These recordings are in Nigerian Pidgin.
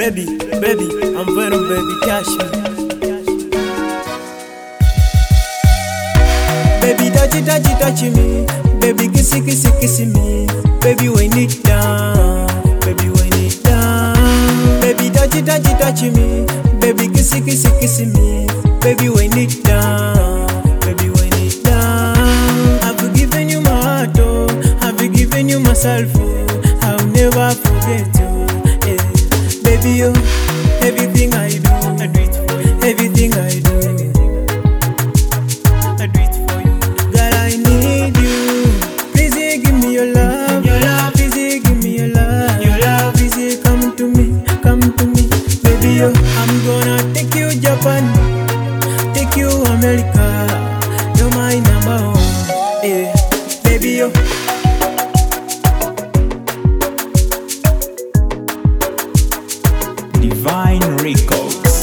Baby, I'm venom, baby, catch me. Baby, touch me. Baby, kiss me. Baby, when it down. Baby, when it down. Baby, touch me. Baby, kiss me. Baby, when it down. Baby, when it down. I've given you my heart, oh. I've given you myself, oh. I'll never forget you. Baby, oh, everything I do it for you. Everything I do it for you. Girl, I need you. Please give me your love. Please give me your love. Please come to me. Baby, oh, I'm gonna take you Japan, take you America. You're my number one. Yeah, baby, oh. Divine Records.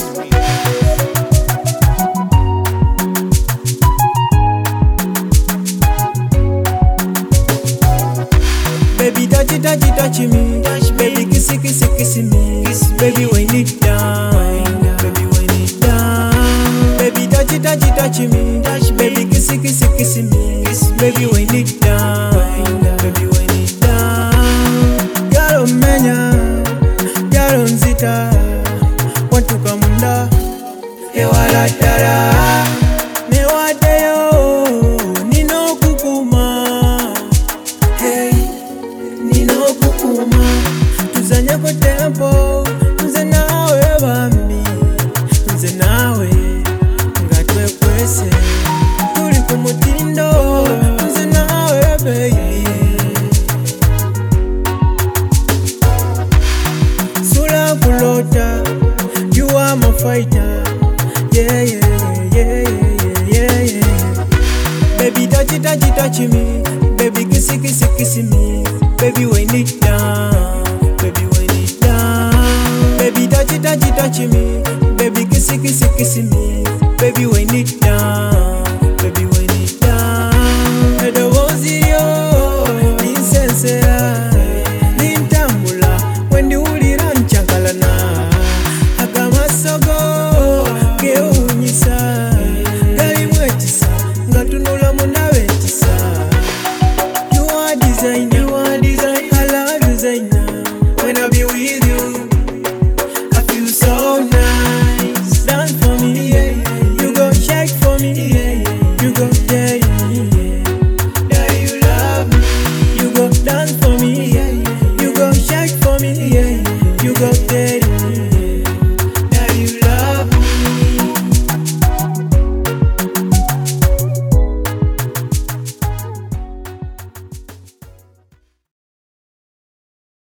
Baby, touch me. Baby, kiss me. Baby, when it down. Baby, when it down. Baby, touch me. Baby, kiss me. Baby, when it down. Baby, when it down. Girl, menya. Girl, nzita. Want to come under. Ewala tara. Tuzanye kwa tempo, nze nawe bambi, nze nawe nga twekwese, tuli ku mutindo, nze nawe baby. Sula kulota, you are my fighter, yeah. Baby, touch me, baby, kiss me, baby, when it down. Baby, when it down. Baby, touch me. Baby, kiss me. Baby, when it